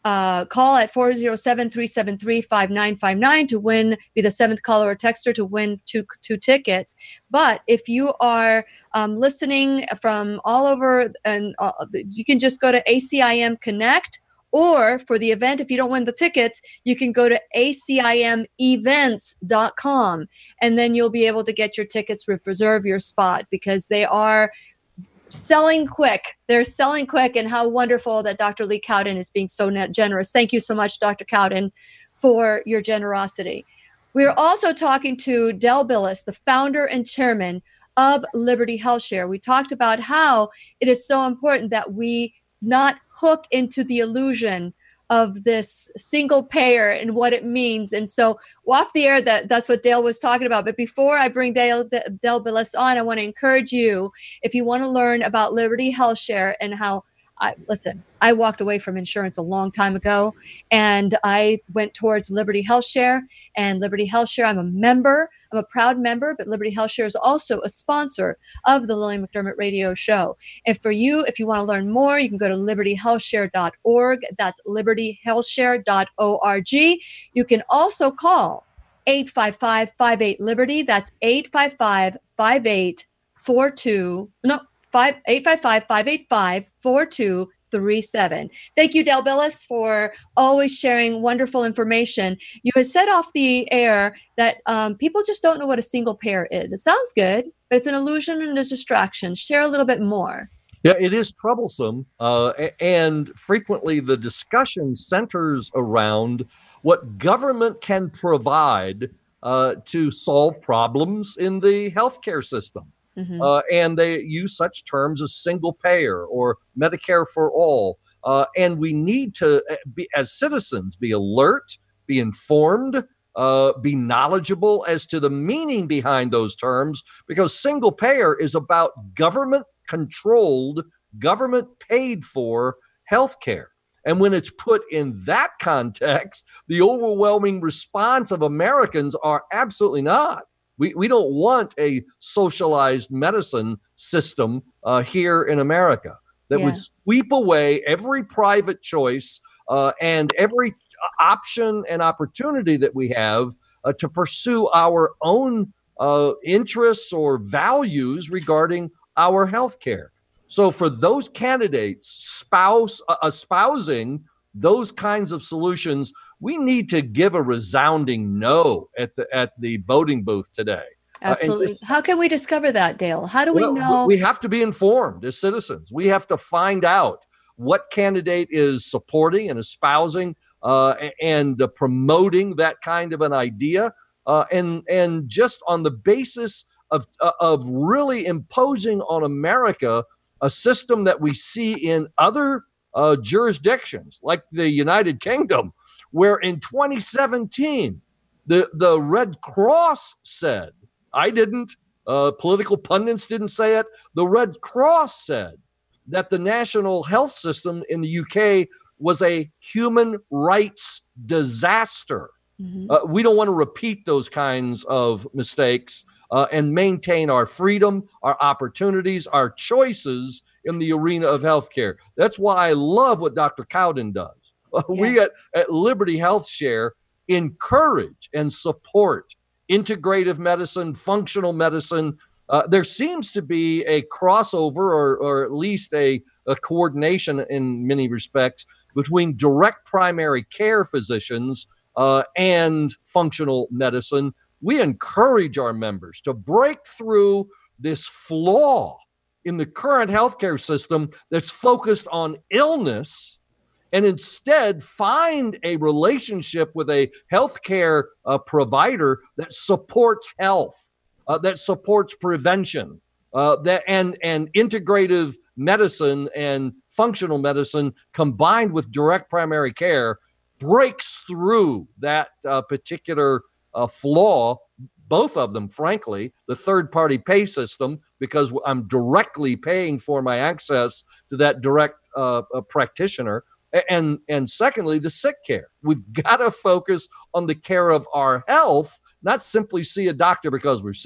uh, call at four oh seven, three seven three, five nine five nine to win, be the seventh caller or texter to win two two tickets. But if you are um, listening from all over, and uh, you can just go to A C I M Connect, or for the event, if you don't win the tickets, you can go to A C I M events dot com, and then you'll be able to get your tickets, reserve your spot, because they are selling quick. They're selling quick, and how wonderful that Doctor Lee Cowden is being so net generous. Thank you so much, Doctor Cowden, for your generosity. We're also talking to Del Billis, the founder and chairman of Liberty HealthShare. We talked about how it is so important that we not hook into the illusion of this single payer and what it means. And so off the air, that, that's what Dale was talking about. But before I bring Dale, Del Billis on, I want to encourage you, if you want to learn about Liberty HealthShare and how, I, listen, I walked away from insurance a long time ago, and I went towards Liberty HealthShare. And Liberty HealthShare, I'm a member. I'm a proud member, but Liberty HealthShare is also a sponsor of the Lillian McDermott Radio Show. And for you, if you want to learn more, you can go to liberty health share dot org. That's liberty health share dot org. You can also call eight five five, five eight, Liberty. That's eight five five, five eight four two, no, eight five five, five eight five, four two three seven. Thank you, Del Billis, for always sharing wonderful information. You had said off the air that um, people just don't know what a single payer is. It sounds good, but it's an illusion and a distraction. Share a little bit more. Yeah, it is troublesome. Uh, and frequently the discussion centers around what government can provide uh, to solve problems in the healthcare system. Mm-hmm. Uh, and they use such terms as single payer or Medicare for all. Uh, and we need to, be, as citizens, be alert, be informed, uh, be knowledgeable as to the meaning behind those terms, because single payer is about government-controlled, government-paid-for healthcare. And when it's put in that context, the overwhelming response of Americans are absolutely not. We we don't want a socialized medicine system uh, here in America that yeah. would sweep away every private choice uh, and every option and opportunity that we have uh, to pursue our own uh, interests or values regarding our health care. So for those candidates spouse uh, espousing those kinds of solutions, we need to give a resounding no at the at the voting booth today. Absolutely. Uh, just, How can we discover that, Dale? How do well, we know? We have to be informed as citizens. We have to find out what candidate is supporting and espousing uh, and uh, promoting that kind of an idea. Uh, and and just on the basis of uh, of really imposing on America a system that we see in other uh, jurisdictions, like the United Kingdom, where in twenty seventeen, the, the Red Cross said, I didn't, uh, political pundits didn't say it, the Red Cross said that the national health system in the U K was a human rights disaster. Mm-hmm. Uh, we don't want to repeat those kinds of mistakes uh, and maintain our freedom, our opportunities, our choices in the arena of healthcare. That's why I love what Doctor Cowden does. Yeah. We at, at Liberty HealthShare encourage and support integrative medicine, functional medicine. Uh, there seems to be a crossover or, or at least a, a coordination in many respects between direct primary care physicians uh, and functional medicine. We encourage our members to break through this flaw in the current healthcare system that's focused on illness and instead find a relationship with a healthcare uh, provider that supports health, uh, that supports prevention, uh, that and and integrative medicine and functional medicine combined with direct primary care breaks through that uh, particular uh, flaw. Both of them, frankly, the third-party pay system, because I'm directly paying for my access to that direct uh, uh, practitioner. And and secondly, the sick care. We've got to focus on the care of our health, not simply see a doctor because we're sick.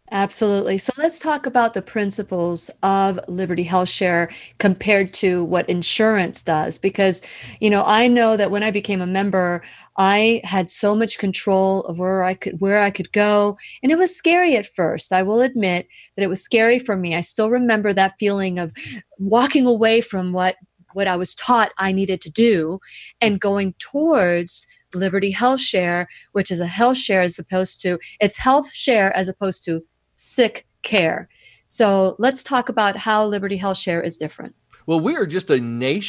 Absolutely. So let's talk about the principles of Liberty Health Share compared to what insurance does. Because, you know, I know that when I became a member, I had so much control of where I could where I could go. And it was scary at first. I will admit that it was scary for me. I still remember that feeling of walking away from what what I was taught I needed to do and going towards Liberty Health Share, which is a health share as opposed to, it's health share as opposed to sick care. So let's talk about how Liberty Health Share is different. Well, we are just a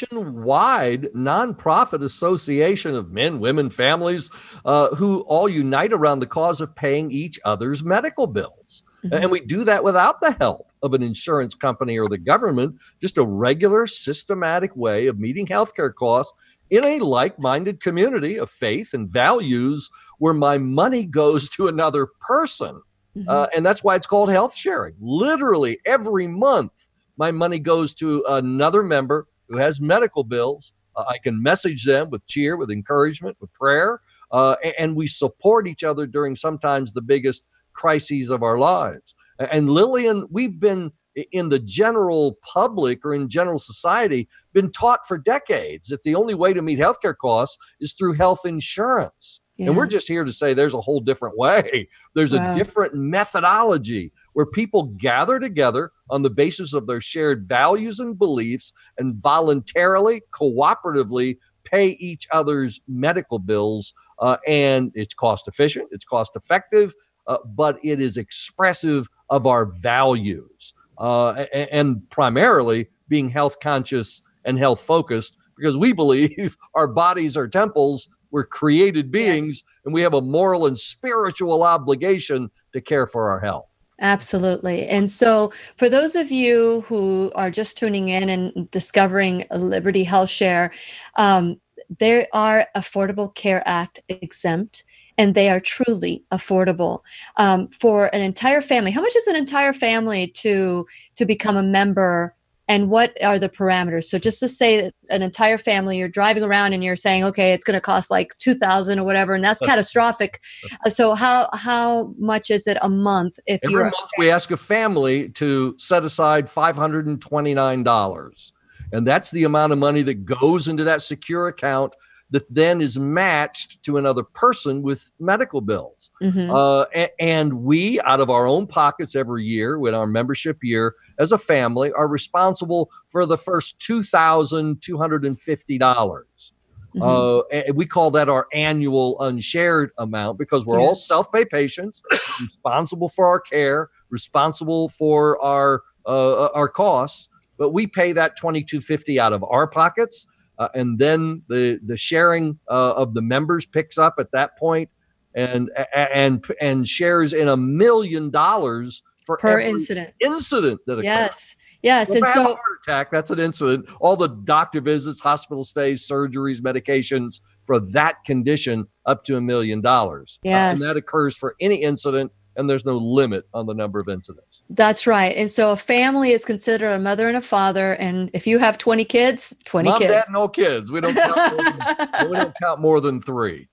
nationwide nonprofit association of men, women, families uh, who all unite around the cause of paying each other's medical bills. Mm-hmm. And we do that without the help of an insurance company or the government, just a regular, systematic way of meeting healthcare costs in a like-minded community of faith and values where my money goes to another person. Mm-hmm. Uh, and that's why it's called health sharing. Literally every month, my money goes to another member who has medical bills. Uh, I can message them with cheer, with encouragement, with prayer, uh, and, and we support each other during sometimes the biggest crises of our lives. And Lillian, we've been in the general public or in general society, been taught for decades that the only way to meet healthcare costs is through health insurance. Yeah. And we're just here to say there's a whole different way. There's wow. a different methodology where people gather together on the basis of their shared values and beliefs and voluntarily, cooperatively pay each other's medical bills. Uh, and it's cost efficient, it's cost effective, uh, but it is expressive of our values. Uh, and, and primarily being health conscious and health focused, because we believe our bodies are temples. We're created beings, yes. and we have a moral and spiritual obligation to care for our health. Absolutely. And so for those of you who are just tuning in and discovering Liberty Health Share, um, they are Affordable Care Act exempt, and they are truly affordable um, for an entire family. How much is an entire family to to become a member? And what are the parameters? So just to say that an entire family, you're driving around and you're saying, okay, it's going to cost like two thousand dollars or whatever, and that's catastrophic. So how how much is it a month? If Every you're month we ask a family to set aside five hundred twenty-nine dollars. And that's the amount of money that goes into that secure account that then is matched to another person with medical bills. Mm-hmm. Uh, and, and we, out of our own pockets every year, with our membership year, as a family, are responsible for the first two thousand two hundred fifty dollars. Mm-hmm. Uh, and we call that our annual unshared amount because we're yeah. all self-pay patients, responsible for our care, responsible for our uh, our costs, but we pay that twenty-two fifty out of our pockets. Uh, and then the the sharing uh, of the members picks up at that point, and and and shares in a million dollars for per every incident incident that occurs. Yes, yes, so and if I so have a heart attack, that's an incident. All the doctor visits, hospital stays, surgeries, medications for that condition up to a million dollars. Yes, uh, and that occurs for any incident, and there's no limit on the number of incidents. That's right. And so a family is considered a mother and a father. And if you have twenty kids, twenty Mom, kids. Dad, no kids. We don't count more than, we don't count more than three.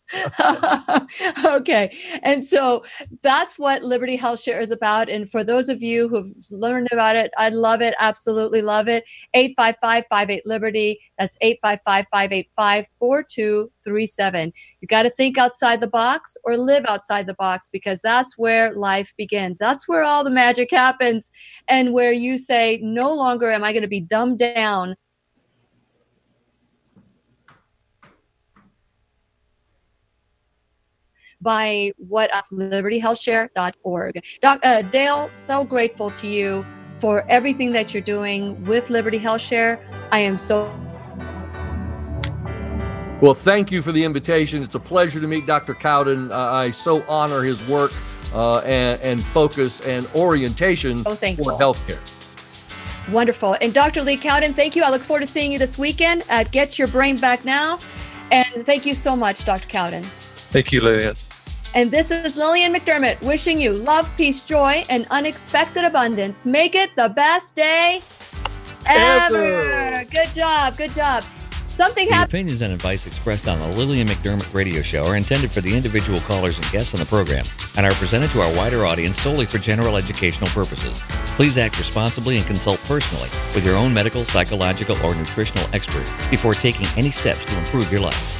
Okay. And so that's what Liberty Health Share is about. And for those of you who've learned about it, I love it. Absolutely love it. eight five five, five eight, Liberty. That's eight five five, five eight five, four two three seven. You got to think outside the box or live outside the box, because that's where life begins. That's where all the magic happens, and where you say, no longer am I going to be dumbed down by what liberty health share dot org. Doc, uh, Dale, so grateful to you for everything that you're doing with Liberty Health Share. I am so Well, thank you for the invitation. It's a pleasure to meet Doctor Cowden. Uh, I so honor his work uh, and, and focus and orientation so for healthcare. Wonderful. And Doctor Lee Cowden, thank you. I look forward to seeing you this weekend at Get Your Brain Back Now. And thank you so much, Doctor Cowden. Thank you, Lillian. And this is Lillian McDermott wishing you love, peace, joy, and unexpected abundance. Make it the best day ever. ever. Good job. Good job. Something The happened. opinions and advice expressed on the Lillian McDermott radio show are intended for the individual callers and guests on the program and are presented to our wider audience solely for general educational purposes. Please act responsibly and consult personally with your own medical, psychological, or nutritional expert before taking any steps to improve your life.